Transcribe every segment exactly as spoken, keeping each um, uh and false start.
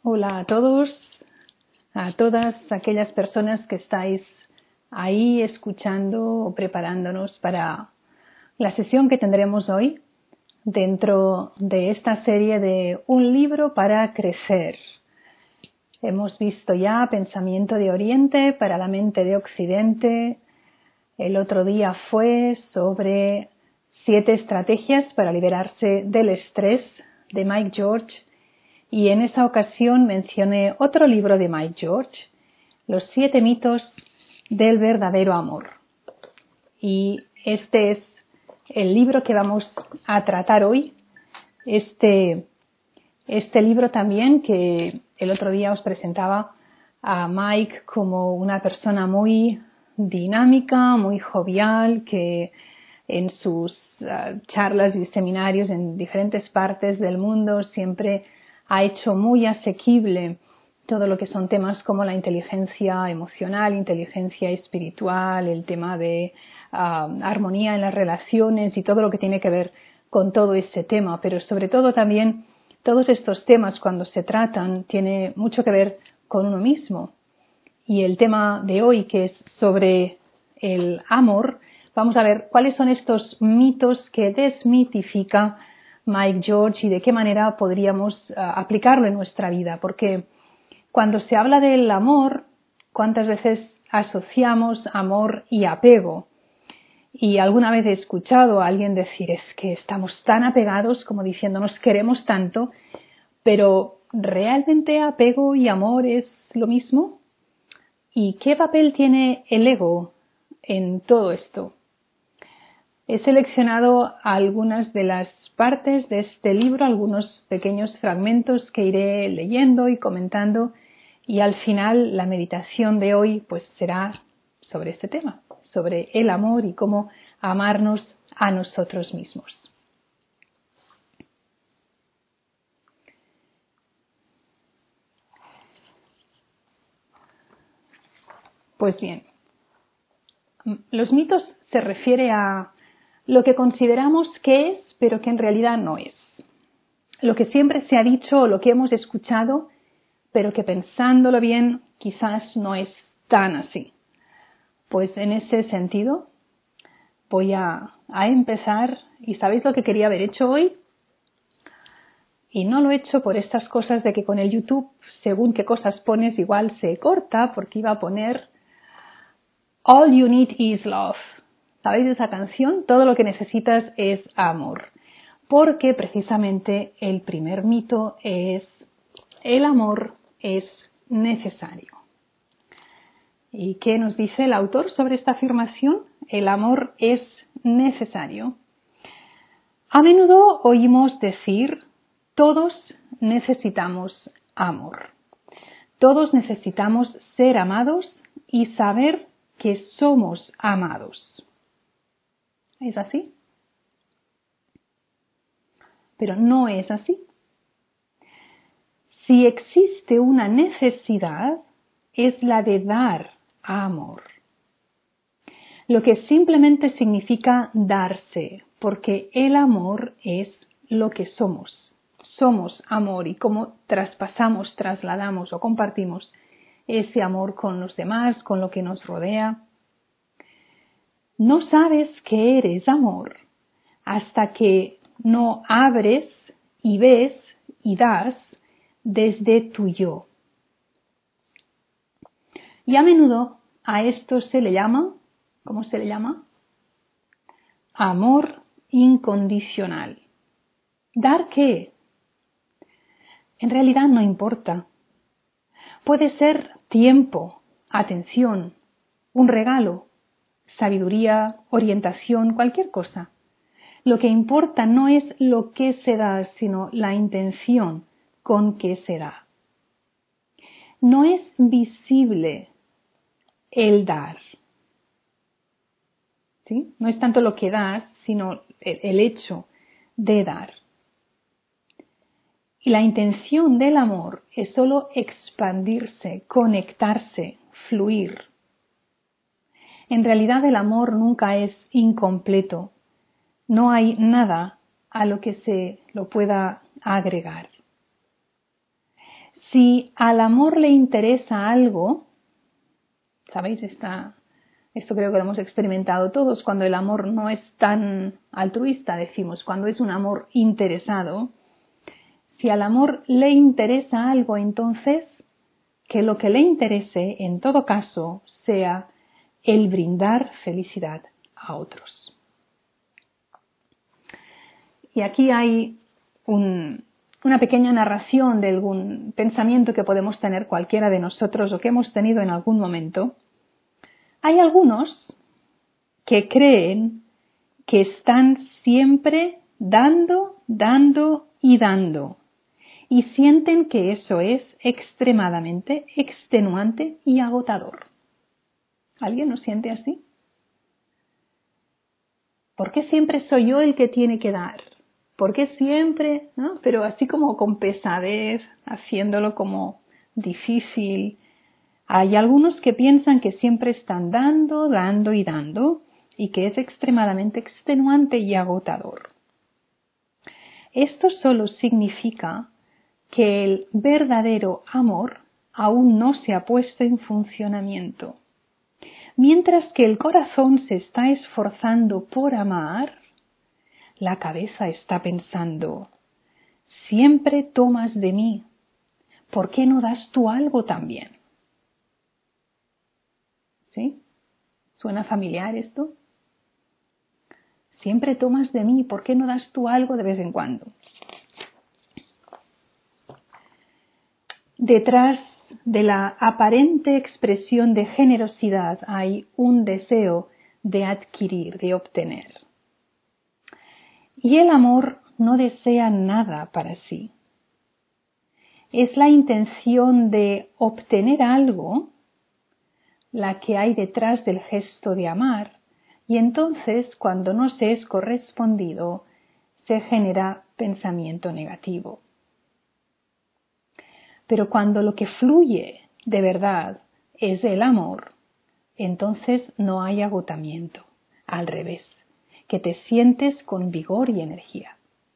Hola a todos, a todas aquellas personas que estáis ahí escuchando o preparándonos para la sesión que tendremos hoy dentro de esta serie de Un libro para crecer. Hemos visto ya Pensamiento de Oriente para la mente de Occidente. El otro día fue sobre siete estrategias para liberarse del estrés de Mike George. Y en esa ocasión mencioné otro libro de Mike George, Los siete mitos del verdadero amor. Y este es el libro que vamos a tratar hoy. Este, este libro también, que el otro día os presentaba a Mike como una persona muy dinámica, muy jovial, que en sus uh, charlas y seminarios en diferentes partes del mundo siempre ha hecho muy asequible todo lo que son temas como la inteligencia emocional, inteligencia espiritual, el tema de uh, armonía en las relaciones y todo lo que tiene que ver con todo ese tema. Pero sobre todo también todos estos temas, cuando se tratan, tiene mucho que ver con uno mismo. Y el tema de hoy, que es sobre el amor, vamos a ver cuáles son estos mitos que desmitifica Mike George y de qué manera podríamos uh, aplicarlo en nuestra vida. Porque cuando se habla del amor, ¿cuántas veces asociamos amor y apego? Y alguna vez he escuchado a alguien decir, es que estamos tan apegados, como diciendo, nos queremos tanto, pero ¿realmente apego y amor es lo mismo? ¿Y qué papel tiene el ego en todo esto? He seleccionado algunas de las partes de este libro, algunos pequeños fragmentos que iré leyendo y comentando, y al final la meditación de hoy pues será sobre este tema, sobre el amor y cómo amarnos a nosotros mismos. Pues bien, los mitos se refiere a lo que consideramos que es, pero que en realidad no es. Lo que siempre se ha dicho o lo que hemos escuchado, pero que pensándolo bien quizás no es tan así. Pues en ese sentido voy a, a empezar. ¿Y sabéis lo que quería haber hecho hoy? Y no lo he hecho por estas cosas de que con el YouTube, según qué cosas pones, igual se corta, porque iba a poner All You Need Is Love. ¿Sabéis esa canción? Todo lo que necesitas es amor. Porque precisamente el primer mito es el amor es necesario. ¿Y qué nos dice el autor sobre esta afirmación? El amor es necesario. A menudo oímos decir, todos necesitamos amor. Todos necesitamos ser amados y saber que somos amados. ¿Es así? Pero no es así. Si existe una necesidad, es la de dar amor. Lo que simplemente significa darse, porque el amor es lo que somos. Somos amor y cómo traspasamos, trasladamos o compartimos ese amor con los demás, con lo que nos rodea. No sabes que eres amor hasta que no abres y ves y das desde tu yo. Y a menudo a esto se le llama, ¿cómo se le llama? Amor incondicional. ¿Dar qué? En realidad no importa. Puede ser tiempo, atención, un regalo, sabiduría, orientación, cualquier cosa. Lo que importa no es lo que se da, sino la intención con que se da. No es visible el dar. ¿Sí? No es tanto lo que das, sino el, el hecho de dar. Y la intención del amor es solo expandirse, conectarse, fluir. En realidad el amor nunca es incompleto. No hay nada a lo que se lo pueda agregar. Si al amor le interesa algo, ¿sabéis? Esta, esto creo que lo hemos experimentado todos, cuando el amor no es tan altruista, decimos, cuando es un amor interesado. Si al amor le interesa algo, entonces, que lo que le interese, en todo caso, sea el brindar felicidad a otros. Y aquí hay un, una pequeña narración de algún pensamiento que podemos tener cualquiera de nosotros o que hemos tenido en algún momento. Hay algunos que creen que están siempre dando, dando y dando y sienten que eso es extremadamente extenuante y agotador. ¿Alguien lo siente así? ¿Por qué siempre soy yo el que tiene que dar? ¿Por qué siempre? ¿No? Pero así como con pesadez, haciéndolo como difícil. Hay algunos que piensan que siempre están dando, dando y dando y que es extremadamente extenuante y agotador. Esto solo significa que el verdadero amor aún no se ha puesto en funcionamiento. Mientras que el corazón se está esforzando por amar, la cabeza está pensando, siempre tomas de mí, ¿por qué no das tú algo también? ¿Sí? ¿Suena familiar esto? Siempre tomas de mí, ¿por qué no das tú algo de vez en cuando? Detrás de la aparente expresión de generosidad hay un deseo de adquirir, de obtener. Y el amor no desea nada para sí. Es la intención de obtener algo la que hay detrás del gesto de amar, y entonces cuando no se es correspondido se genera pensamiento negativo. Pero cuando lo que fluye de verdad es el amor, entonces no hay agotamiento, al revés, que te sientes con vigor y energía.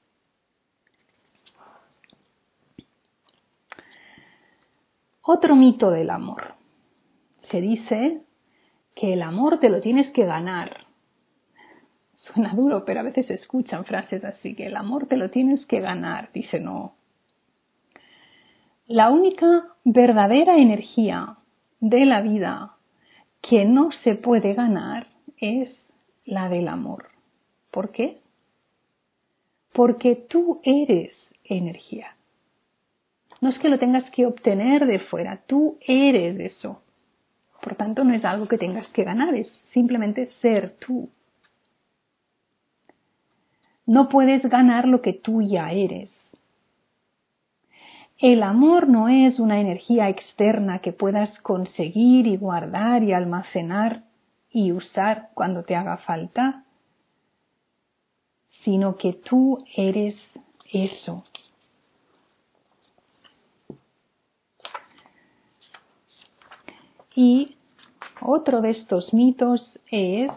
Otro mito del amor. Se dice que el amor te lo tienes que ganar. Suena duro, pero a veces se escuchan frases así, que el amor te lo tienes que ganar. Dice, no. La única verdadera energía de la vida que no se puede ganar es la del amor. ¿Por qué? Porque tú eres energía. No es que lo tengas que obtener de fuera, tú eres eso. Por tanto, no es algo que tengas que ganar, es simplemente ser tú. No puedes ganar lo que tú ya eres. El amor no es una energía externa que puedas conseguir y guardar y almacenar y usar cuando te haga falta, sino que tú eres eso. Y otro de estos mitos es,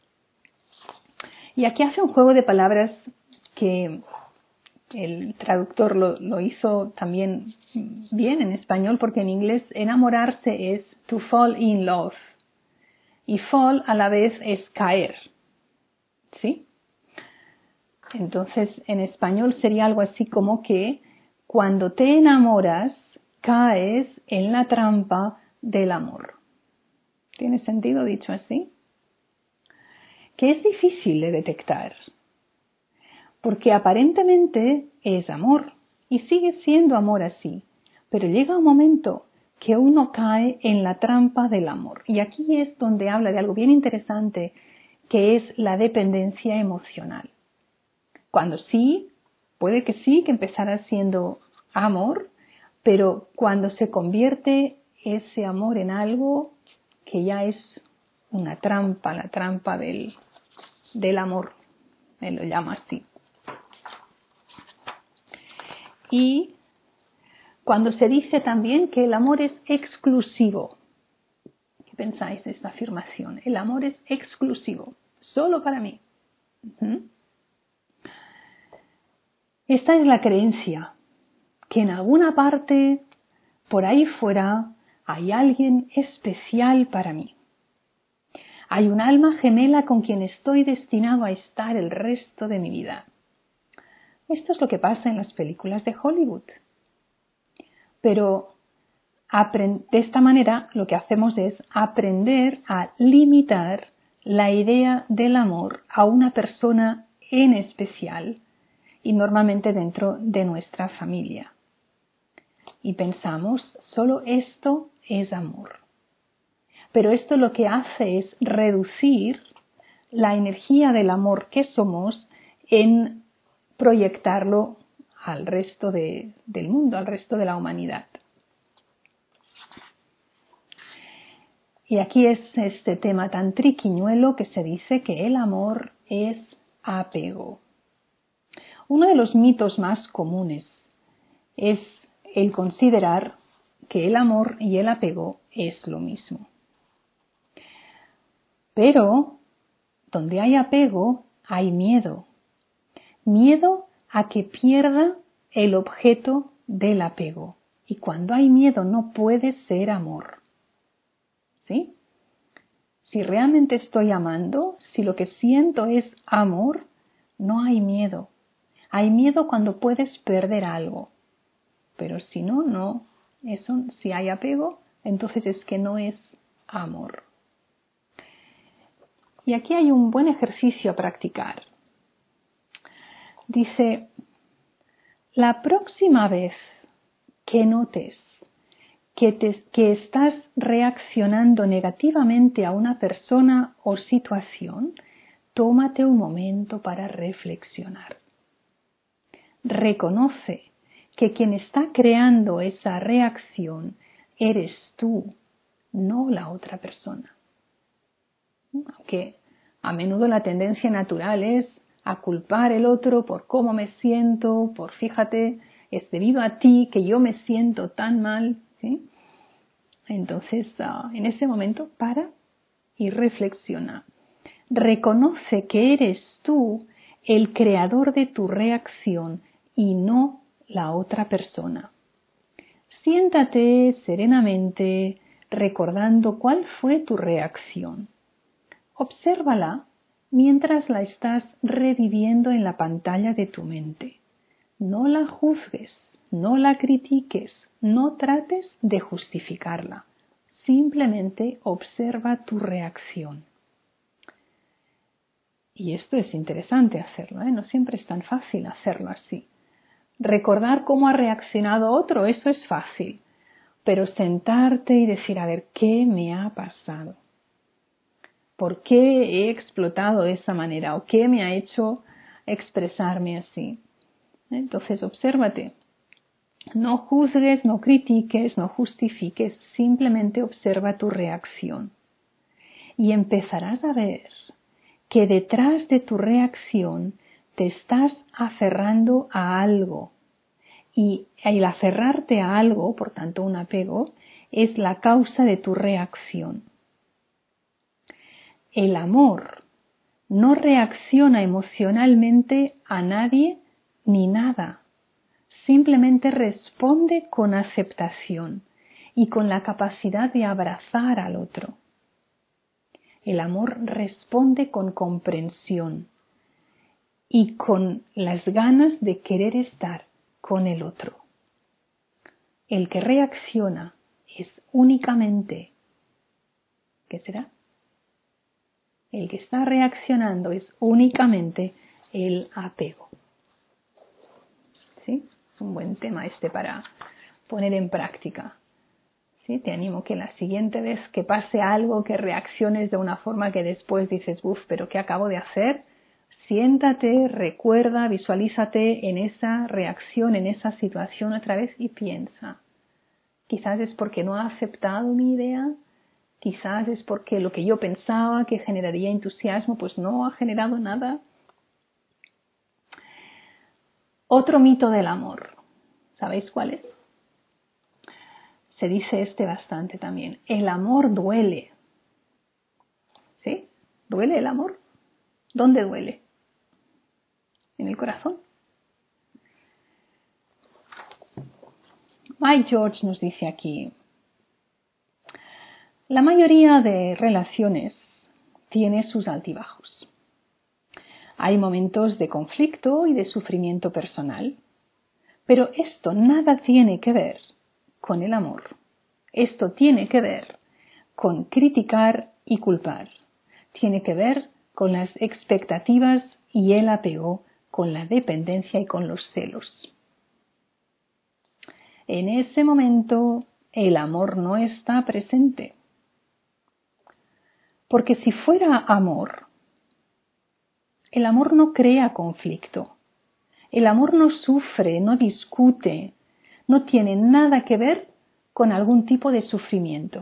y aquí hace un juego de palabras que el traductor lo, lo hizo también bien en español, porque en inglés enamorarse es to fall in love y fall a la vez es caer, ¿sí? Entonces en español sería algo así como que cuando te enamoras caes en la trampa del amor. ¿Tiene sentido dicho así? Que es difícil de detectar. Porque aparentemente es amor y sigue siendo amor así, pero llega un momento que uno cae en la trampa del amor. Y aquí es donde habla de algo bien interesante, que es la dependencia emocional. Cuando sí, puede que sí, que empezara siendo amor, pero cuando se convierte ese amor en algo que ya es una trampa, la trampa del, del amor, él lo llama así. Y cuando se dice también que el amor es exclusivo. ¿Qué pensáis de esta afirmación? El amor es exclusivo, solo para mí. Uh-huh. Esta es la creencia, que en alguna parte por ahí fuera hay alguien especial para mí. Hay un alma gemela con quien estoy destinado a estar el resto de mi vida. Esto es lo que pasa en las películas de Hollywood. Pero de esta manera lo que hacemos es aprender a limitar la idea del amor a una persona en especial y normalmente dentro de nuestra familia. Y pensamos, solo esto es amor. Pero esto lo que hace es reducir la energía del amor que somos en proyectarlo al resto de, del mundo, al resto de la humanidad. Y aquí es este tema tan triquiñuelo que se dice que el amor es apego. Uno de los mitos más comunes es el considerar que el amor y el apego es lo mismo. Pero donde hay apego, hay miedo. Miedo a que pierda el objeto del apego. Y cuando hay miedo no puede ser amor. ¿Sí? Si realmente estoy amando, si lo que siento es amor, no hay miedo. Hay miedo cuando puedes perder algo. Pero si no, no. Eso, si hay apego, entonces es que no es amor. Y aquí hay un buen ejercicio a practicar. Dice, la próxima vez que notes que, te, que estás reaccionando negativamente a una persona o situación, tómate un momento para reflexionar. Reconoce que quien está creando esa reacción eres tú, no la otra persona. Aunque a menudo la tendencia natural es a culpar al otro por cómo me siento, por fíjate, es debido a ti que yo me siento tan mal, ¿sí? Entonces, uh, en ese momento, para y reflexiona. Reconoce que eres tú el creador de tu reacción y no la otra persona. Siéntate serenamente recordando cuál fue tu reacción. Obsérvala mientras la estás reviviendo en la pantalla de tu mente. No la juzgues, no la critiques, no trates de justificarla. Simplemente observa tu reacción. Y esto es interesante hacerlo, ¿eh? No siempre es tan fácil hacerlo así. Recordar cómo ha reaccionado otro, eso es fácil. Pero sentarte y decir, a ver, ¿qué me ha pasado? ¿Por qué he explotado de esa manera? ¿O qué me ha hecho expresarme así? Entonces, obsérvate. No juzgues, no critiques, no justifiques, simplemente observa tu reacción. Y empezarás a ver que detrás de tu reacción te estás aferrando a algo. Y el aferrarte a algo, por tanto un apego, es la causa de tu reacción. El amor no reacciona emocionalmente a nadie ni nada. Simplemente responde con aceptación y con la capacidad de abrazar al otro. El amor responde con comprensión y con las ganas de querer estar con el otro. El que reacciona es únicamente, ¿qué será? El que está reaccionando es únicamente el apego. ¿Sí? Es un buen tema este para poner en práctica. ¿Sí? Te animo que la siguiente vez que pase algo, que reacciones de una forma que después dices, uff, pero ¿qué acabo de hacer? Siéntate, recuerda, visualízate en esa reacción, en esa situación otra vez y piensa. Quizás es porque no ha aceptado mi idea, quizás es porque lo que yo pensaba que generaría entusiasmo, pues no ha generado nada. Otro mito del amor, ¿sabéis cuál es? Se dice este bastante también. El amor duele. ¿Sí? ¿Duele el amor? ¿Dónde duele? ¿En el corazón? Mike George nos dice aquí, la mayoría de relaciones tiene sus altibajos. Hay momentos de conflicto y de sufrimiento personal, pero esto nada tiene que ver con el amor. Esto tiene que ver con criticar y culpar. Tiene que ver con las expectativas y el apego, con la dependencia y con los celos. En ese momento el amor no está presente. Porque si fuera amor, el amor no crea conflicto. El amor no sufre, no discute, no tiene nada que ver con algún tipo de sufrimiento.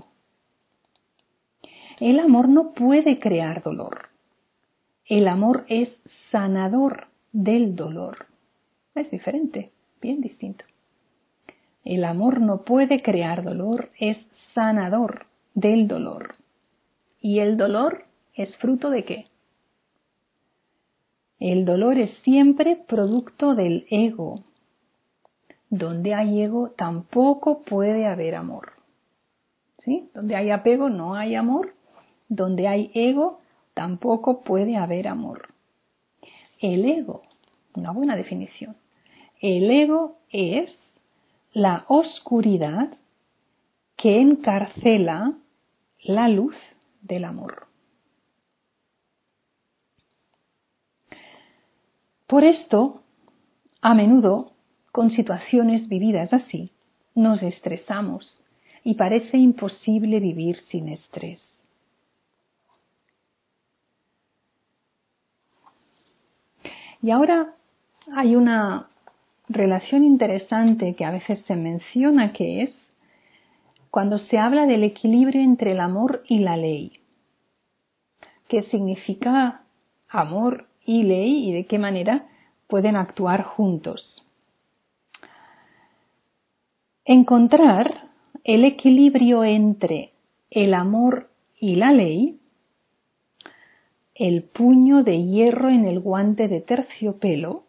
El amor no puede crear dolor. El amor es sanador del dolor. Es diferente, bien distinto. El amor no puede crear dolor, es sanador del dolor. ¿Y el dolor es fruto de qué? El dolor es siempre producto del ego. Donde hay ego tampoco puede haber amor. ¿Sí? Donde hay apego no hay amor. Donde hay ego tampoco puede haber amor. El ego, una buena definición. El ego es la oscuridad que encarcela la luz del amor. Por esto, a menudo, con situaciones vividas así, nos estresamos y parece imposible vivir sin estrés. Y ahora hay una relación interesante que a veces se menciona, que es cuando se habla del equilibrio entre el amor y la ley. ¿Qué significa amor y ley y de qué manera pueden actuar juntos? Encontrar el equilibrio entre el amor y la ley, el puño de hierro en el guante de terciopelo,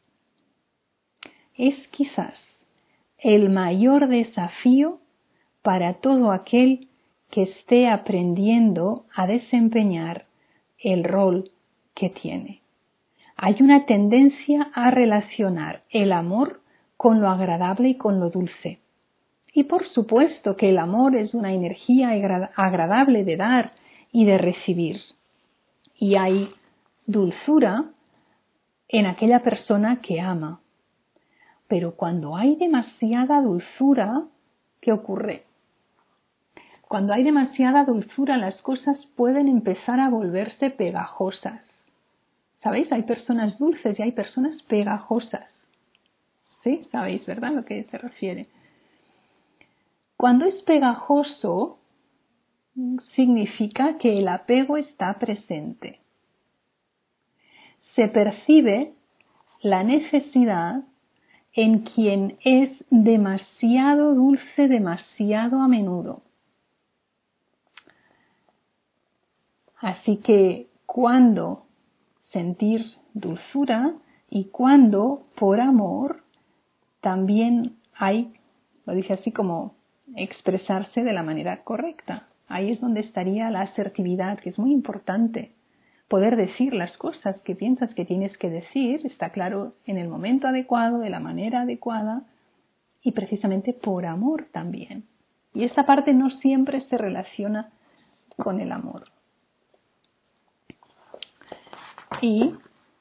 es quizás el mayor desafío para todo aquel que esté aprendiendo a desempeñar el rol que tiene. Hay una tendencia a relacionar el amor con lo agradable y con lo dulce. Y por supuesto que el amor es una energía agradable de dar y de recibir. Y hay dulzura en aquella persona que ama. Pero cuando hay demasiada dulzura, ¿qué ocurre? Cuando hay demasiada dulzura, las cosas pueden empezar a volverse pegajosas. ¿Sabéis? Hay personas dulces y hay personas pegajosas. ¿Sí? ¿Sabéis, verdad, a lo que se refiere? Cuando es pegajoso, significa que el apego está presente. Se percibe la necesidad en quien es demasiado dulce, demasiado a menudo. Así que cuando sentir dulzura y cuando por amor también hay, lo dice así como expresarse de la manera correcta. Ahí es donde estaría la asertividad, que es muy importante. Poder decir las cosas que piensas que tienes que decir, está claro, en el momento adecuado, de la manera adecuada y precisamente por amor también. Y esta parte no siempre se relaciona con el amor. Y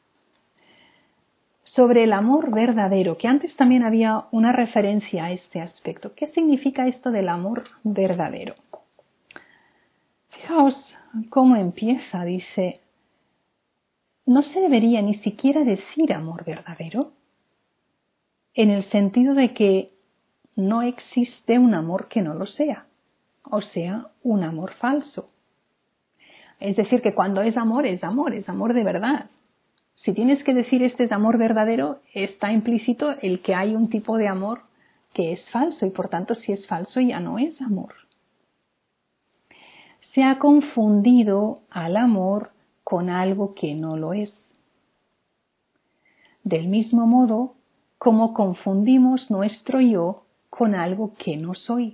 sobre el amor verdadero, que antes también había una referencia a este aspecto. ¿Qué significa esto del amor verdadero? Fijaos cómo empieza, dice, no se debería ni siquiera decir amor verdadero, en el sentido de que no existe un amor que no lo sea, o sea, un amor falso. Es decir, que cuando es amor, es amor, es amor de verdad. Si tienes que decir este es amor verdadero, está implícito el que hay un tipo de amor que es falso y por tanto si es falso ya no es amor. Se ha confundido al amor con algo que no lo es. Del mismo modo como confundimos nuestro yo con algo que no soy.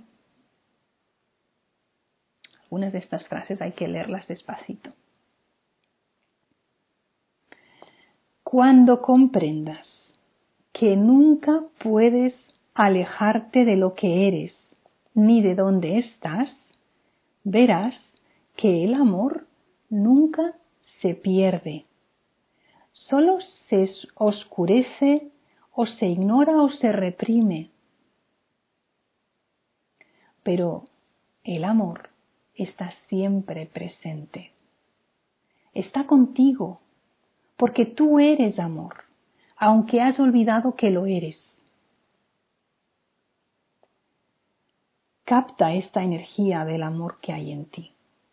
Algunas de estas frases hay que leerlas despacito. Cuando comprendas que nunca puedes alejarte de lo que eres ni de dónde estás, verás que el amor nunca se pierde. Solo se oscurece o se ignora o se reprime. Pero el amor está siempre presente. Está contigo, porque tú eres amor, aunque has olvidado que lo eres. Capta esta energía del amor que hay en ti.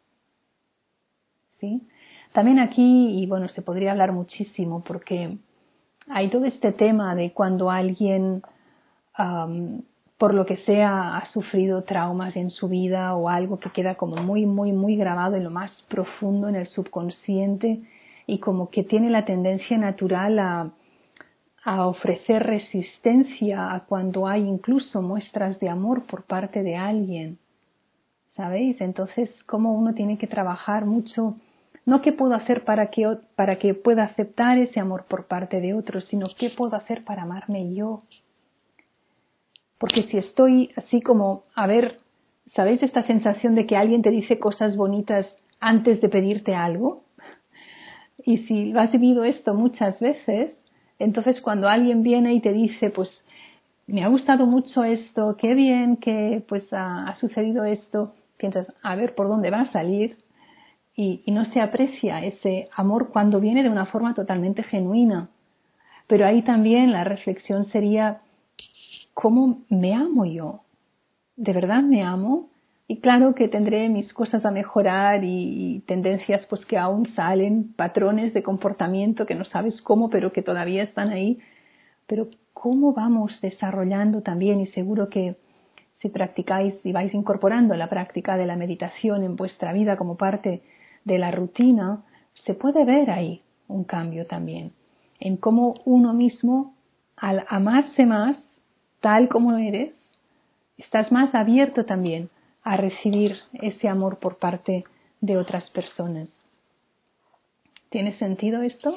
¿Sí? También aquí, y bueno, se podría hablar muchísimo porque hay todo este tema de cuando alguien, um, por lo que sea, ha sufrido traumas en su vida o algo que queda como muy, muy, muy grabado en lo más profundo, en el subconsciente, y como que tiene la tendencia natural a, a ofrecer resistencia a cuando hay incluso muestras de amor por parte de alguien. ¿Sabéis? Entonces, cómo uno tiene que trabajar mucho, no qué puedo hacer para que, para que pueda aceptar ese amor por parte de otros, sino qué puedo hacer para amarme yo. Porque si estoy así como, a ver, ¿sabéis esta sensación de que alguien te dice cosas bonitas antes de pedirte algo? Y si lo has vivido esto muchas veces, entonces cuando alguien viene y te dice, pues, me ha gustado mucho esto, qué bien que pues ha, ha sucedido esto, piensas, a ver por dónde va a salir, y, y no se aprecia ese amor cuando viene de una forma totalmente genuina. Pero ahí también la reflexión sería, ¿cómo me amo yo? ¿De verdad me amo? Y claro que tendré mis cosas a mejorar y, y tendencias pues que aún salen, patrones de comportamiento que no sabes cómo, pero que todavía están ahí. Pero ¿cómo vamos desarrollando también? Y seguro que si practicáis y vais incorporando la práctica de la meditación en vuestra vida como parte de la rutina, se puede ver ahí un cambio también, en cómo uno mismo, al amarse más, tal como eres, estás más abierto también a recibir ese amor por parte de otras personas. ¿Tiene sentido esto?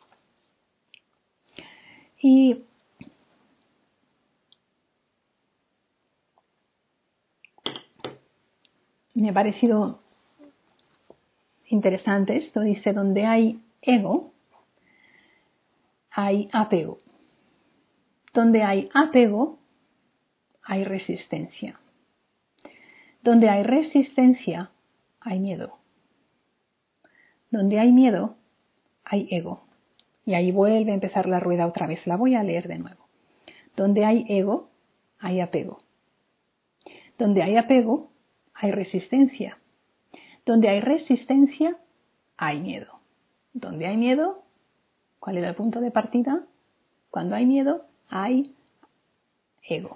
Y me ha parecido interesante esto. Dice, donde hay ego, hay apego. Donde hay apego, hay resistencia. Donde hay resistencia, hay miedo. Donde hay miedo, hay ego. Y ahí vuelve a empezar la rueda otra vez. La voy a leer de nuevo. Donde hay ego, hay apego. Donde hay apego, hay resistencia. Donde hay resistencia, hay miedo. Donde hay miedo, ¿cuál era el punto de partida? Cuando hay miedo, hay ego.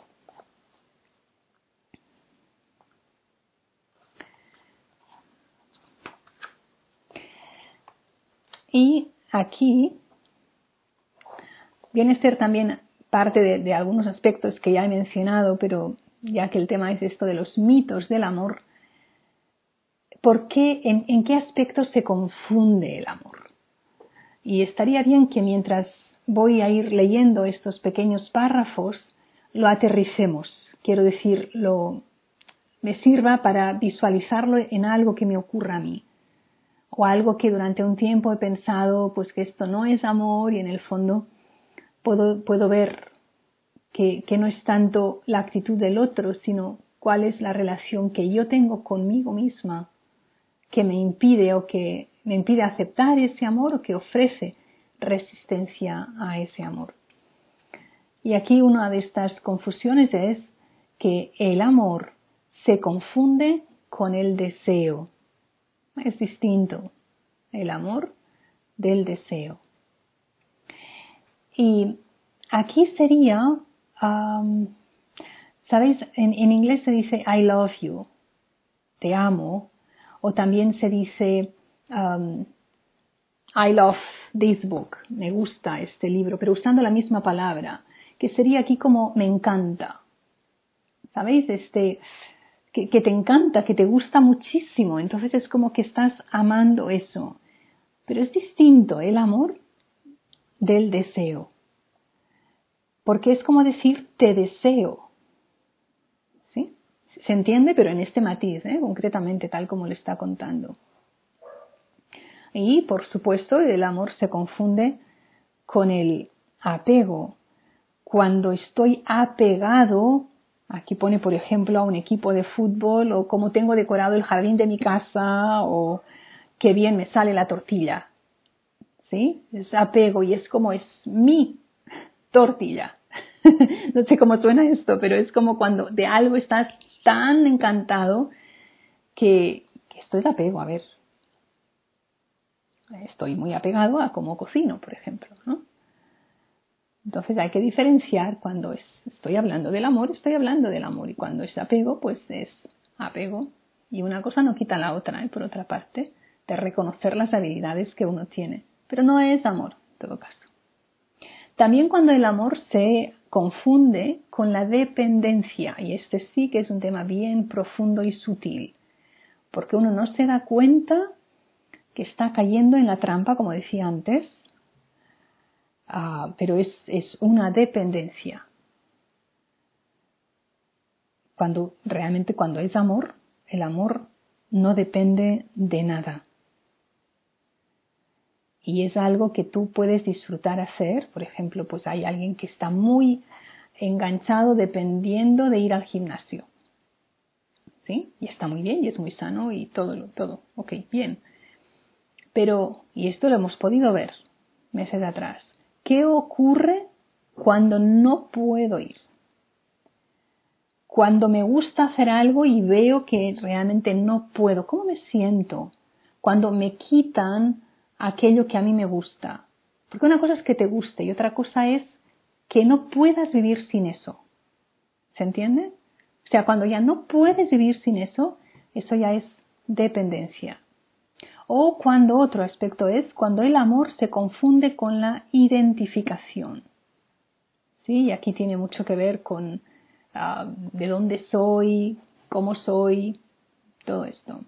Y aquí viene a ser también parte de, de algunos aspectos que ya he mencionado, pero ya que el tema es esto de los mitos del amor, ¿por qué, en, en qué aspectos se confunde el amor? Y estaría bien que mientras voy a ir leyendo estos pequeños párrafos, lo aterricemos. Quiero decir, lo, me sirva para visualizarlo en algo que me ocurra a mí. O algo que durante un tiempo he pensado, pues que esto no es amor y en el fondo puedo, puedo ver que, que no es tanto la actitud del otro, sino cuál es la relación que yo tengo conmigo misma que me impide o que me impide aceptar ese amor o que ofrece resistencia a ese amor. Y aquí una de estas confusiones es que el amor se confunde con el deseo. Es distinto el amor del deseo. Y aquí sería, um, ¿sabéis? En, en inglés se dice I love you, te amo, o también se dice um, I love this book, me gusta este libro, pero usando la misma palabra, que sería aquí como me encanta. ¿sabéis? Este, que, que te encanta, que te gusta muchísimo. Entonces es como que estás amando eso. Pero es distinto el amor del deseo. Porque es como decir, te deseo. ¿Sí? Se entiende, pero en este matiz, ¿eh? Concretamente, tal como lo está contando. Y, por supuesto, el amor se confunde con el apego. Cuando estoy apegado, aquí pone, por ejemplo, a un equipo de fútbol, o cómo tengo decorado el jardín de mi casa, o qué bien me sale la tortilla. ¿Sí? Es apego y es como es mi tortilla. No sé cómo suena esto, pero es como cuando de algo estás tan encantado que, que esto es apego. A ver, estoy muy apegado a cómo cocino, por ejemplo, ¿no? Entonces hay que diferenciar cuando es, estoy hablando del amor, estoy hablando del amor. Y cuando es apego, pues es apego. Y una cosa no quita la otra, ¿eh? Por otra parte, de reconocer las habilidades que uno tiene. Pero no es amor, en todo caso. También cuando el amor se confunde con la dependencia. Y este sí que es un tema bien profundo y sutil. Porque uno no se da cuenta que está cayendo en la trampa, como decía antes. Uh, pero es, es una dependencia. Cuando realmente cuando es amor, el amor no depende de nada. Y es algo que tú puedes disfrutar hacer. Por ejemplo, pues hay alguien que está muy enganchado dependiendo de ir al gimnasio. ¿Sí? Y está muy bien y es muy sano y todo, todo. Ok, bien. Pero, y esto lo hemos podido ver meses atrás, ¿qué ocurre cuando no puedo ir? Cuando me gusta hacer algo y veo que realmente no puedo, ¿cómo me siento? Cuando me quitan aquello que a mí me gusta. Porque una cosa es que te guste y otra cosa es que no puedas vivir sin eso. ¿Se entiende? O sea, cuando ya no puedes vivir sin eso, eso ya es dependencia. O cuando otro aspecto es cuando el amor se confunde con la identificación. ¿Sí? Y aquí tiene mucho que ver con uh, de dónde soy, cómo soy, todo esto.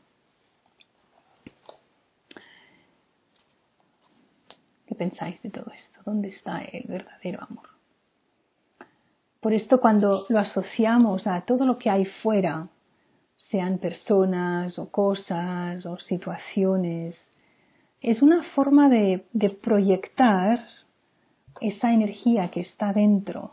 ¿Qué pensáis de todo esto? ¿Dónde está el verdadero amor? Por esto cuando lo asociamos a todo lo que hay fuera, sean personas o cosas o situaciones, es una forma de, de proyectar esa energía que está dentro.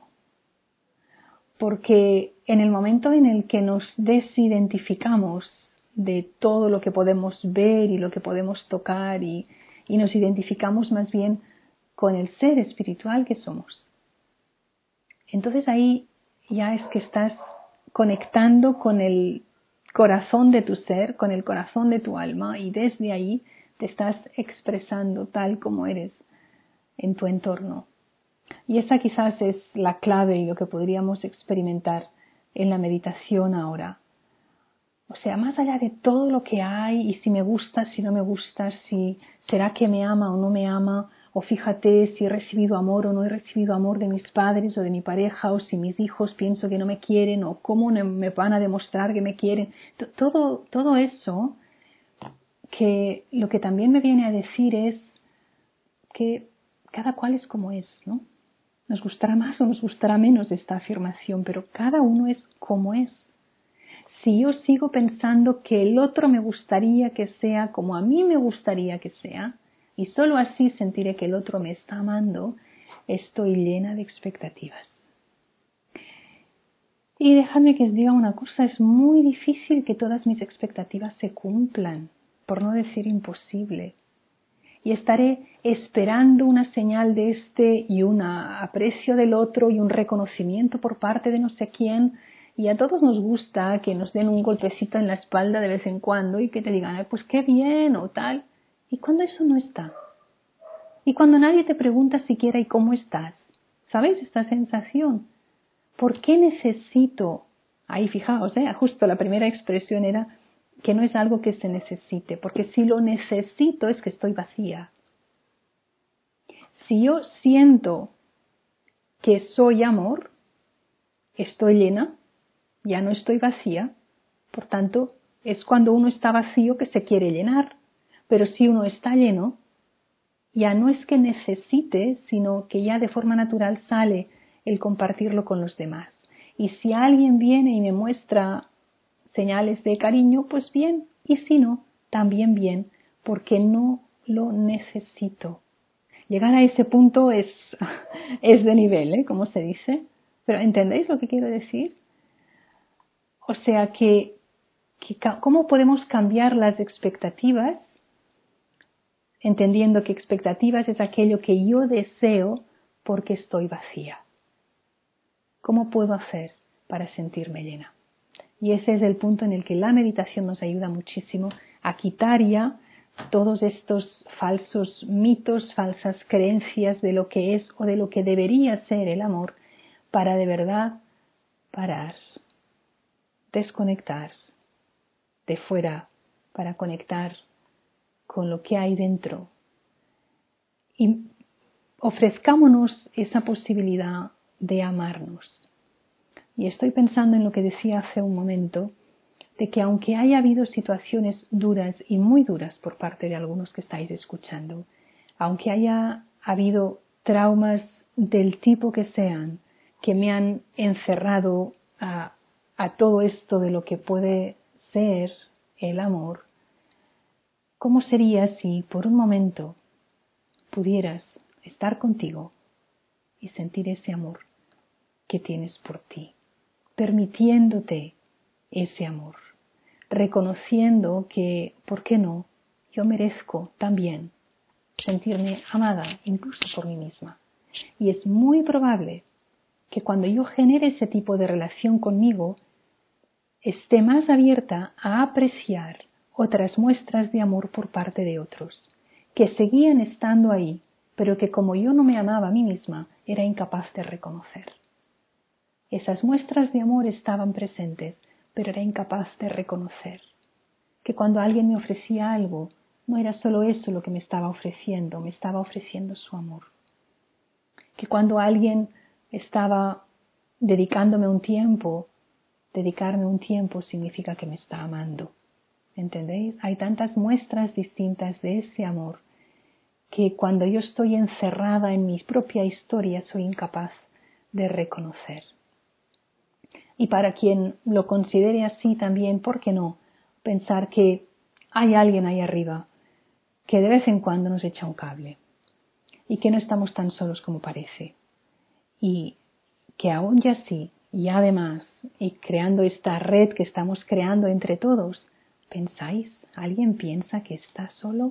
Porque en el momento en el que nos desidentificamos de todo lo que podemos ver y lo que podemos tocar y, y nos identificamos más bien con el ser espiritual que somos, entonces ahí ya es que estás conectando con el corazón de tu ser, con el corazón de tu alma, y desde ahí te estás expresando tal como eres en tu entorno. Y esa quizás es la clave y lo que podríamos experimentar en la meditación ahora. O sea, más allá de todo lo que hay y si me gusta, si no me gusta, si será que me ama o no me ama, o fíjate si he recibido amor o no he recibido amor de mis padres o de mi pareja, o si mis hijos pienso que no me quieren o cómo me van a demostrar que me quieren. Todo, todo eso que lo que también me viene a decir es que cada cual es como es, ¿no? Nos gustará más o nos gustará menos esta afirmación, pero cada uno es como es. Si yo sigo pensando que el otro me gustaría que sea como a mí me gustaría que sea, y solo así sentiré que el otro me está amando, estoy llena de expectativas. Y dejadme que os diga una cosa, es muy difícil que todas mis expectativas se cumplan, por no decir imposible. Y estaré esperando una señal de este y un aprecio del otro y un reconocimiento por parte de no sé quién. Y a todos nos gusta que nos den un golpecito en la espalda de vez en cuando y que te digan, pues qué bien o tal. ¿Y cuando eso no está? Y cuando nadie te pregunta siquiera ¿y cómo estás? ¿Sabes esta sensación? ¿Por qué necesito? Ahí fijaos, ¿eh? Justo la primera expresión era que no es algo que se necesite, porque si lo necesito es que estoy vacía. Si yo siento que soy amor, estoy llena ya no estoy vacía. Por tanto, es cuando uno está vacío que se quiere llenar. Pero si uno está lleno, ya no es que necesite, sino que ya de forma natural sale el compartirlo con los demás. Y si alguien viene y me muestra señales de cariño, pues bien. Y si no, también bien, porque no lo necesito. Llegar a ese punto es, es de nivel, ¿eh? Como se dice. Pero ¿entendéis lo que quiero decir? O sea que, que ¿cómo podemos cambiar las expectativas? Entendiendo que expectativas es aquello que yo deseo porque estoy vacía. ¿Cómo puedo hacer para sentirme llena? Y ese es el punto en el que la meditación nos ayuda muchísimo a quitar ya todos estos falsos mitos, falsas creencias de lo que es o de lo que debería ser el amor, para de verdad parar, desconectar de fuera, para conectar con lo que hay dentro. Y ofrezcámonos esa posibilidad de amarnos. Y estoy pensando en lo que decía hace un momento, de que aunque haya habido situaciones duras y muy duras por parte de algunos que estáis escuchando, aunque haya habido traumas del tipo que sean, que me han encerrado a, a todo esto de lo que puede ser el amor, ¿cómo sería si por un momento pudieras estar contigo y sentir ese amor que tienes por ti, permitiéndote ese amor, reconociendo que, ¿por qué no?, yo merezco también sentirme amada, incluso por mí misma. Y es muy probable que cuando yo genere ese tipo de relación conmigo, esté más abierta a apreciar otras muestras de amor por parte de otros, que seguían estando ahí, pero que como yo no me amaba a mí misma, era incapaz de reconocer. Esas muestras de amor estaban presentes, pero era incapaz de reconocer. Que cuando alguien me ofrecía algo, no era solo eso lo que me estaba ofreciendo, me estaba ofreciendo su amor. Que cuando alguien estaba dedicándome un tiempo, dedicarme un tiempo significa que me está amando. ¿Entendéis? Hay tantas muestras distintas de ese amor que cuando yo estoy encerrada en mi propia historia soy incapaz de reconocer. Y para quien lo considere así también, ¿por qué no? Pensar que hay alguien ahí arriba que de vez en cuando nos echa un cable y que no estamos tan solos como parece. Y que aún ya así, y además, y creando esta red que estamos creando entre todos, ¿pensáis? ¿Alguien piensa que está solo?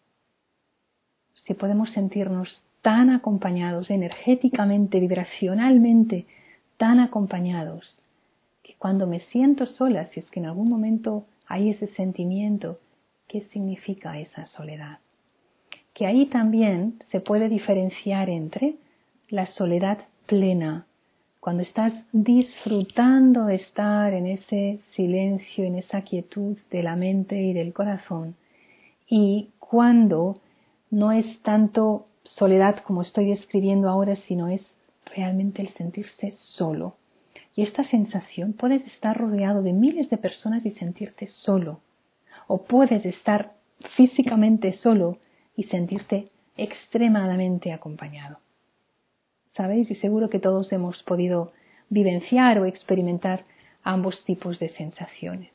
Si podemos sentirnos tan acompañados, energéticamente, vibracionalmente, tan acompañados, que cuando me siento sola, si es que en algún momento hay ese sentimiento, ¿qué significa esa soledad? Que ahí también se puede diferenciar entre la soledad plena, cuando estás disfrutando de estar en ese silencio, en esa quietud de la mente y del corazón, y cuando no es tanto soledad como estoy describiendo ahora, sino es realmente el sentirse solo. Y esta sensación, puedes estar rodeado de miles de personas y sentirte solo, o puedes estar físicamente solo y sentirte extremadamente acompañado. ¿Sabéis? Y seguro que todos hemos podido vivenciar o experimentar ambos tipos de sensaciones.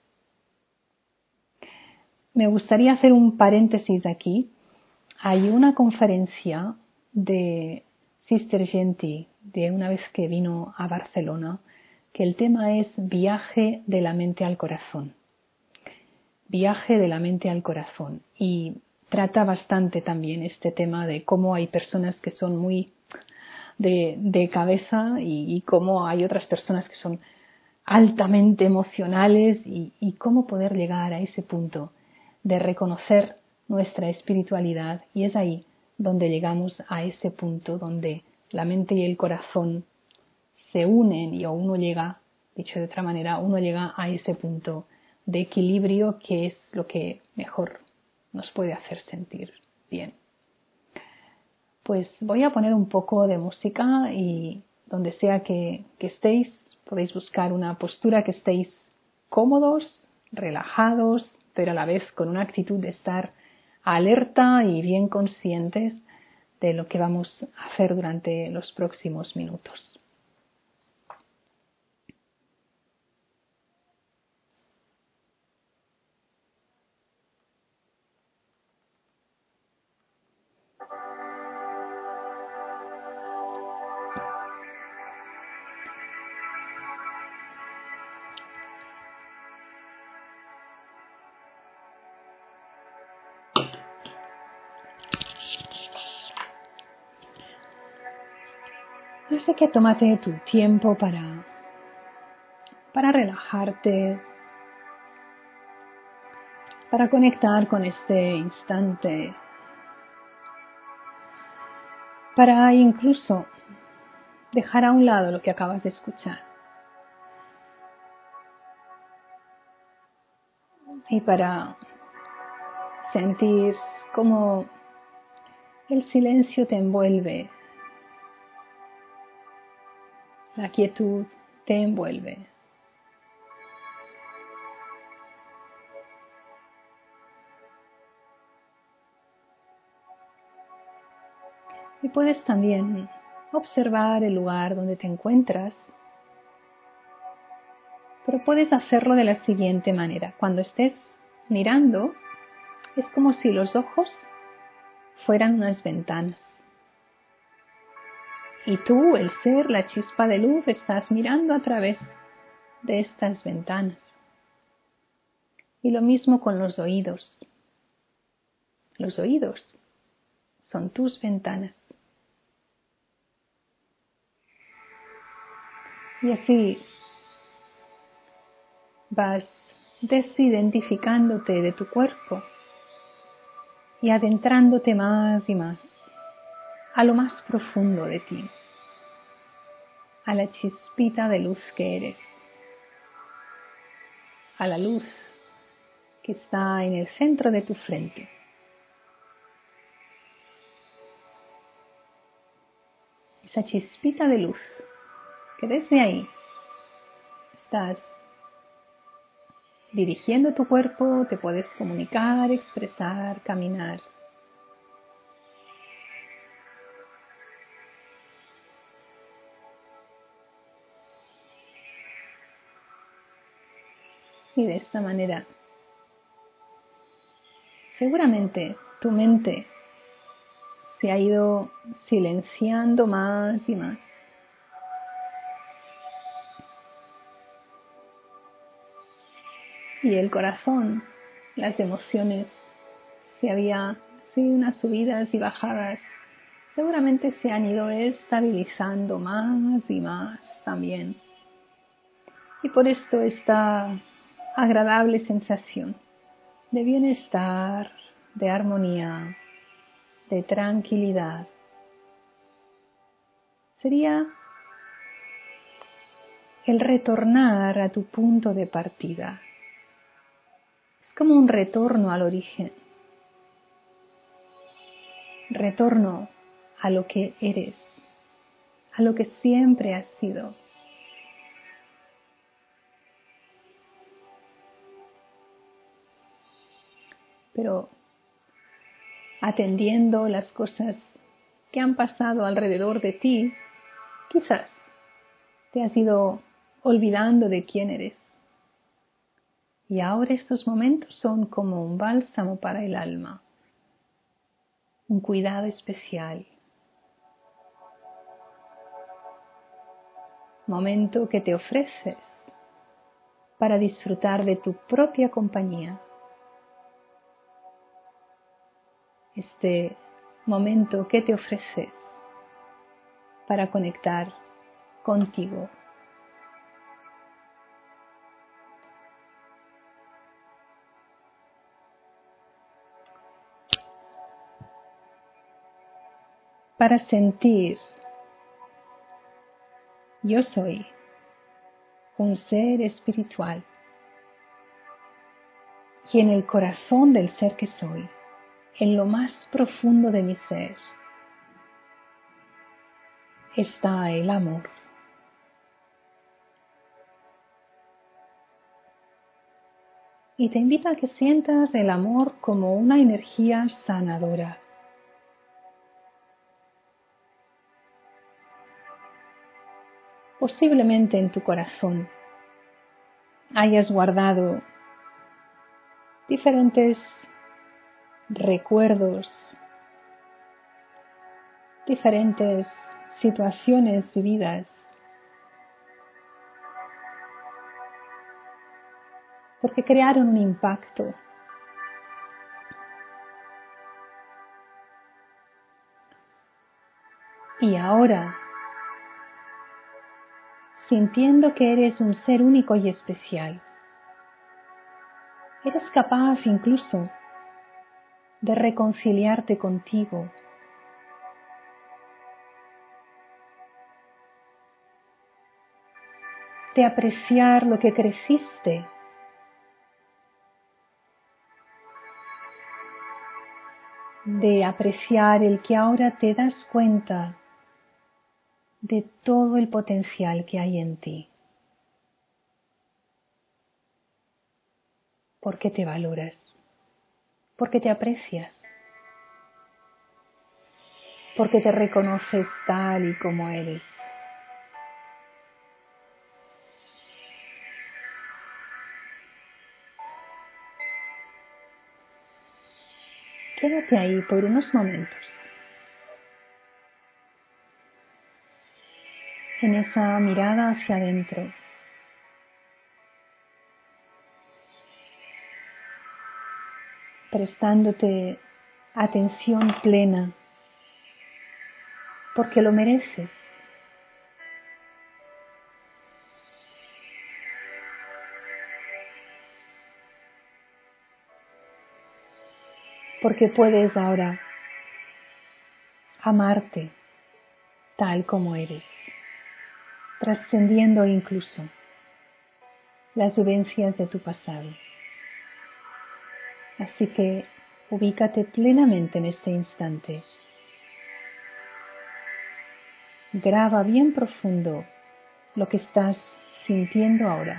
Me gustaría hacer un paréntesis aquí. Hay una conferencia de Sister Genti, de una vez que vino a Barcelona, que el tema es viaje de la mente al corazón. Viaje de la mente al corazón. Y trata bastante también este tema de cómo hay personas que son muy de, de cabeza y, y cómo hay otras personas que son altamente emocionales y, y cómo poder llegar a ese punto de reconocer nuestra espiritualidad, y es ahí donde llegamos a ese punto donde la mente y el corazón se unen y uno llega, dicho de otra manera, uno llega a ese punto de equilibrio que es lo que mejor nos puede hacer sentir bien. Pues voy a poner un poco de música y donde sea que, que estéis Podéis buscar una postura que estéis cómodos, relajados, pero a la vez con una actitud de estar alerta y bien conscientes de lo que vamos a hacer durante los próximos minutos. Así que tómate tu tiempo para, para relajarte, para conectar con este instante, para incluso dejar a un lado lo que acabas de escuchar y para sentir cómo el silencio te envuelve, la quietud te envuelve. Y puedes también observar el lugar donde te encuentras, pero puedes hacerlo de la siguiente manera. Cuando estés mirando, es como si los ojos fueran unas ventanas. Y tú, el ser, la chispa de luz, estás mirando a través de estas ventanas. Y lo mismo con los oídos. Los oídos son tus ventanas. Y así vas desidentificándote de tu cuerpo y adentrándote más y más a lo más profundo de ti, a la chispita de luz que eres, a la luz que está en el centro de tu frente. Esa chispita de luz que desde ahí estás dirigiendo tu cuerpo, te puedes comunicar, expresar, caminar. Y de esta manera, seguramente tu mente se ha ido silenciando más y más. Y el corazón, las emociones, si había sí, unas subidas y bajadas, seguramente se han ido estabilizando más y más también. Y por esto esta agradable sensación de bienestar, de armonía, de tranquilidad, sería el retornar a tu punto de partida. Es como un retorno al origen, retorno a lo que eres, a lo que siempre has sido. Pero atendiendo las cosas que han pasado alrededor de ti, quizás te has ido olvidando de quién eres. Y ahora estos momentos son como un bálsamo para el alma, un cuidado especial. Momento que te ofreces para disfrutar de tu propia compañía. Este momento que te ofreces para conectar contigo. Para sentir, yo soy un ser espiritual y en el corazón del ser que soy, en lo más profundo de mi ser, está el amor. Y te invito a que sientas el amor como una energía sanadora. Posiblemente en tu corazón hayas guardado diferentes recuerdos, diferentes situaciones vividas, porque crearon un impacto. Y ahora, sintiendo que eres un ser único y especial, eres capaz incluso de reconciliarte contigo, de apreciar lo que creciste, de apreciar el que ahora te das cuenta de todo el potencial que hay en ti, porque te valoras, porque te aprecias, porque te reconoces tal y como eres. Quédate ahí por unos momentos, en esa mirada hacia adentro, prestándote atención plena, porque lo mereces. Porque puedes ahora amarte tal como eres, trascendiendo incluso las vivencias de tu pasado. Así que ubícate plenamente en este instante. Graba bien profundo lo que estás sintiendo ahora.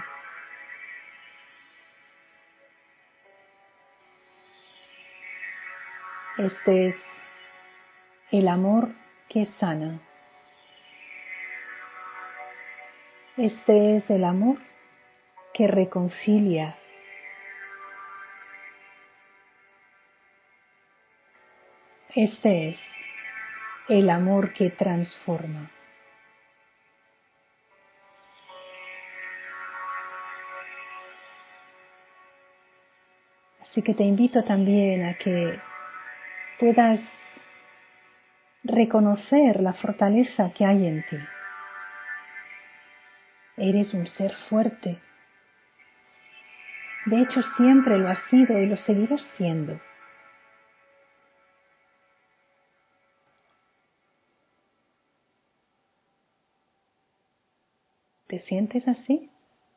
Este es el amor que sana. Este es el amor que reconcilia. Este es el amor que transforma. Así que te invito también a que puedas reconocer la fortaleza que hay en ti. Eres un ser fuerte. De hecho, siempre lo has sido y lo seguirás siendo. ¿Te sientes así?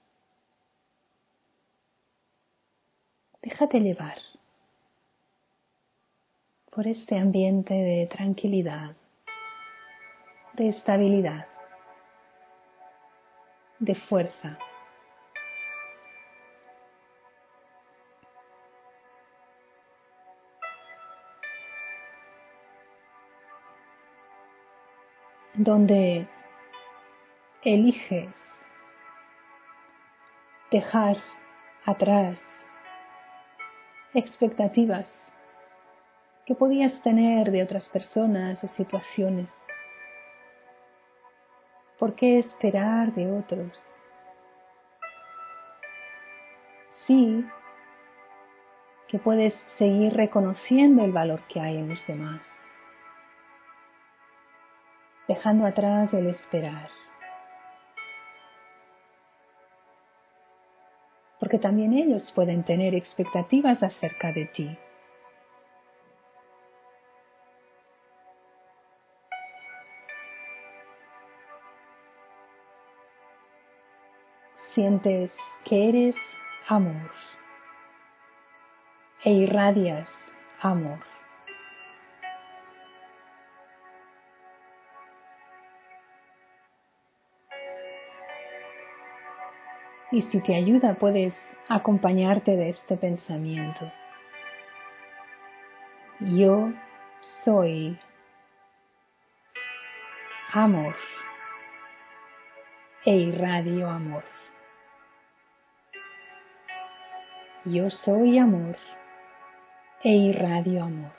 Déjate llevar por este ambiente de tranquilidad, de estabilidad, de fuerza. Donde eliges dejar atrás expectativas que podías tener de otras personas o situaciones. ¿Por qué esperar de otros? Sí, que puedes seguir reconociendo el valor que hay en los demás, dejando atrás el esperar. Porque también ellos pueden tener expectativas acerca de ti. Sientes que eres amor e irradias amor. Y si te ayuda, puedes acompañarte de este pensamiento. Yo soy amor e irradio amor. Yo soy amor e irradio amor.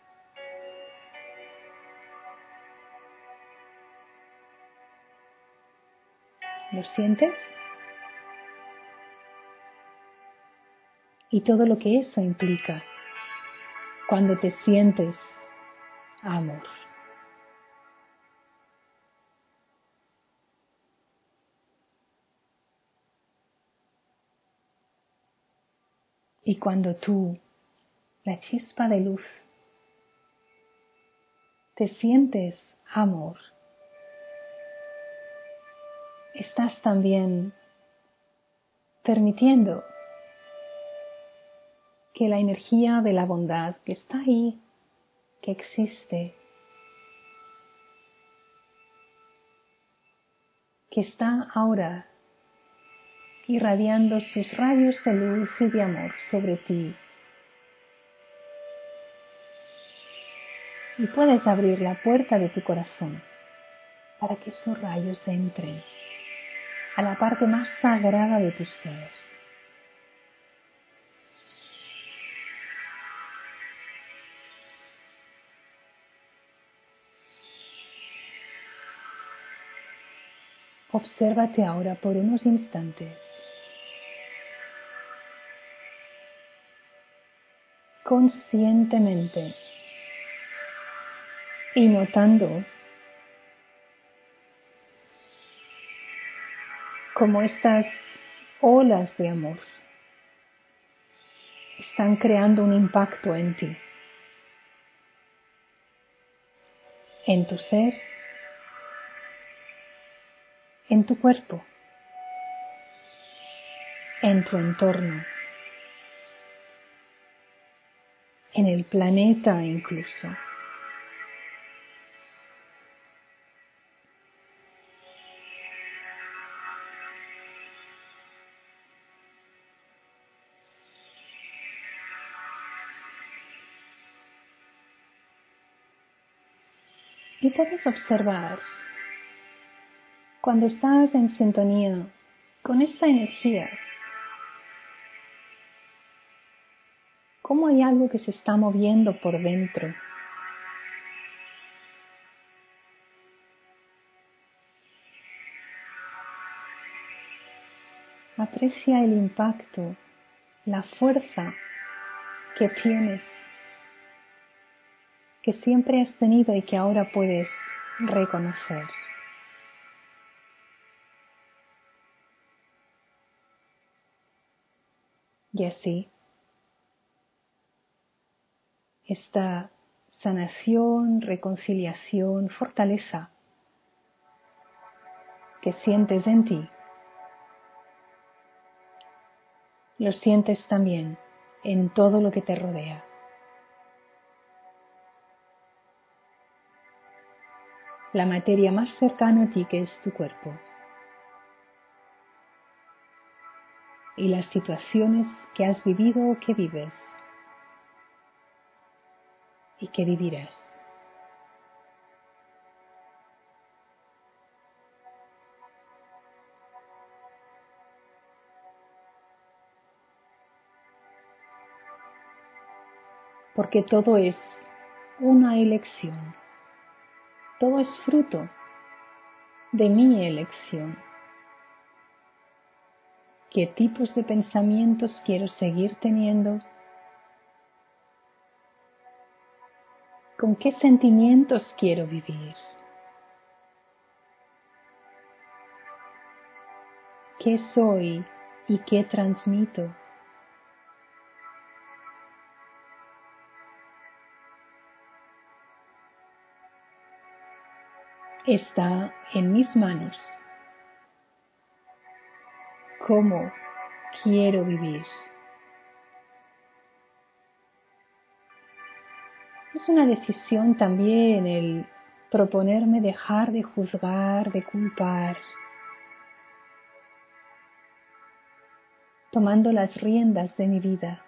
¿Lo sientes? Y todo lo que eso implica cuando te sientes amor. Y cuando tú, la chispa de luz, te sientes amor, estás también permitiendo que la energía de la bondad que está ahí, que existe, que está ahora irradiando sus rayos de luz y de amor sobre ti. Y puedes abrir la puerta de tu corazón para que esos rayos entren a la parte más sagrada de tu ser. Obsérvate ahora por unos instantes, conscientemente, y notando cómo estas olas de amor están creando un impacto en ti, en tu ser, en tu cuerpo, en tu entorno, en el planeta incluso. Y puedes observar cuando estás en sintonía con esta energía, cómo hay algo que se está moviendo por dentro. Aprecia el impacto, la fuerza que tienes, que siempre has tenido y que ahora puedes reconocer. Y así, esta sanación, reconciliación, fortaleza que sientes en ti, lo sientes también en todo lo que te rodea. La materia más cercana a ti, que es tu cuerpo, y las situaciones que has vivido o que vives y que vivirás. Porque todo es una elección, todo es fruto de mi elección. ¿Qué tipos de pensamientos quiero seguir teniendo? ¿Con qué sentimientos quiero vivir? ¿Qué soy y qué transmito? Está en mis manos. ¿Cómo quiero vivir? Es una decisión también el proponerme dejar de juzgar, de culpar. tomando las riendas de mi vida.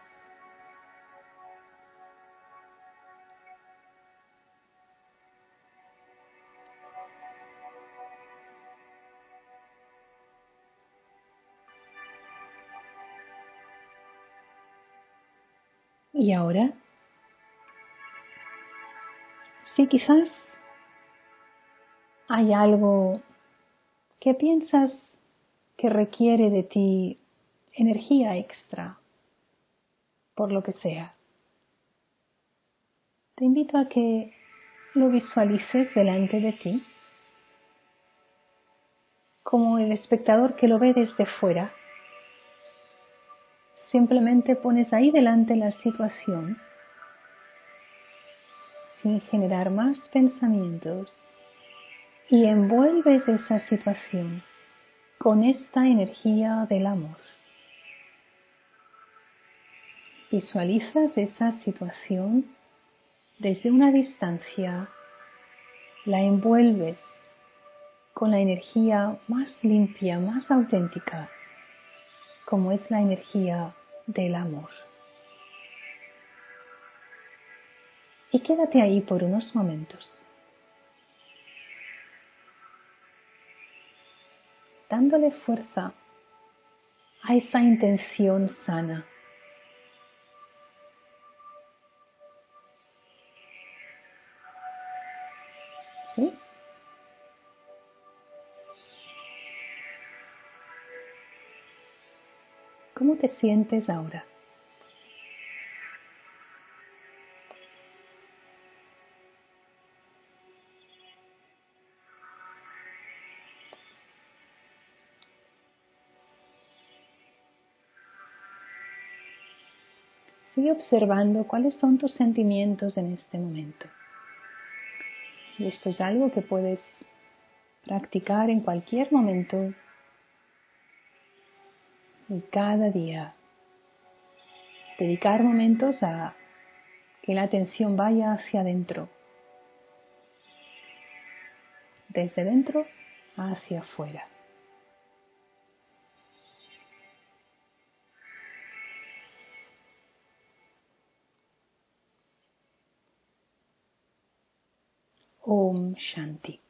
Y ahora, si quizás hay algo que piensas que requiere de ti energía extra, por lo que sea, te invito a que lo visualices delante de ti, como el espectador que lo ve desde fuera. Simplemente pones ahí delante la situación, sin generar más pensamientos, y envuelves esa situación con esta energía del amor. Visualizas esa situación desde una distancia, la envuelves con la energía más limpia, más auténtica, como es la energía del amor. Y quédate ahí por unos momentos, dándole fuerza a esa intención sana. ¿Sí? ¿Cómo te sientes ahora? Sigue observando cuáles son tus sentimientos en este momento. Y esto es algo que puedes practicar en cualquier momento y cada día. Dedicar momentos a que la atención vaya hacia adentro, desde dentro hacia afuera. Om Shanti.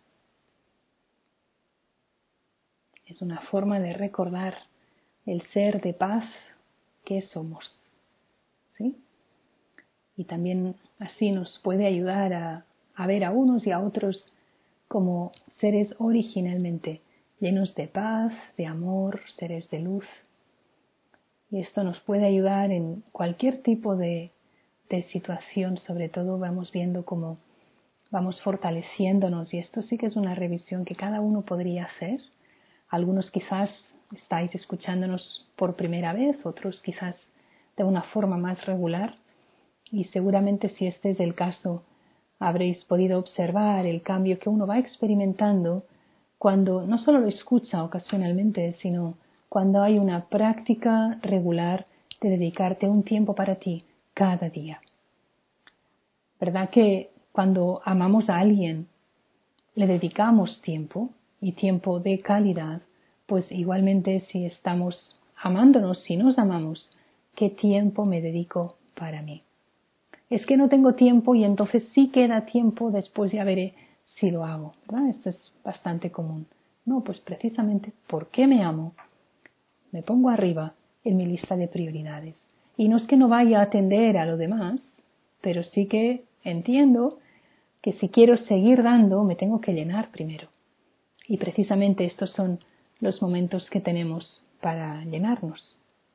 Es una forma de recordar el ser de paz que somos, ¿sí? Y también así nos puede ayudar a, a ver a unos y a otros como seres originalmente llenos de paz, de amor, seres de luz. Y esto nos puede ayudar en cualquier tipo de, de situación. Sobre todo vamos viendo cómo vamos fortaleciéndonos, y esto sí que es una revisión que cada uno podría hacer. Algunos quizás estáis escuchándonos por primera vez, otros quizás de una forma más regular, y seguramente si este es el caso habréis podido observar el cambio que uno va experimentando cuando no solo lo escucha ocasionalmente, sino cuando hay una práctica regular de dedicarte un tiempo para ti cada día. ¿Verdad que cuando amamos a alguien le dedicamos tiempo, y tiempo de calidad? Pues igualmente si estamos amándonos, si nos amamos, ¿qué tiempo me dedico para mí? Es que no tengo tiempo y entonces sí queda tiempo, después ya veré si lo hago, ¿verdad? Esto es bastante común. No, pues precisamente porque me amo, me pongo arriba en mi lista de prioridades. Y no es que no vaya a atender a lo demás, pero sí que entiendo que si quiero seguir dando, me tengo que llenar primero. Y precisamente estos son los momentos que tenemos para llenarnos.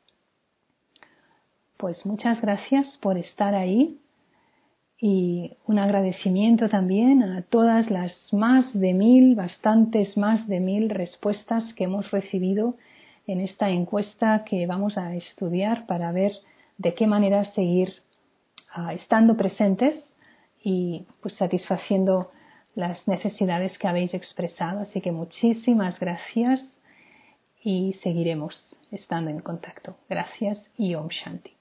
Pues muchas gracias por estar ahí, y un agradecimiento también a todas las más de mil, bastantes más de mil respuestas que hemos recibido en esta encuesta que vamos a estudiar para ver de qué manera seguir uh, estando presentes y pues satisfaciendo las necesidades que habéis expresado. Así que muchísimas gracias y seguiremos estando en contacto. Gracias y Om Shanti.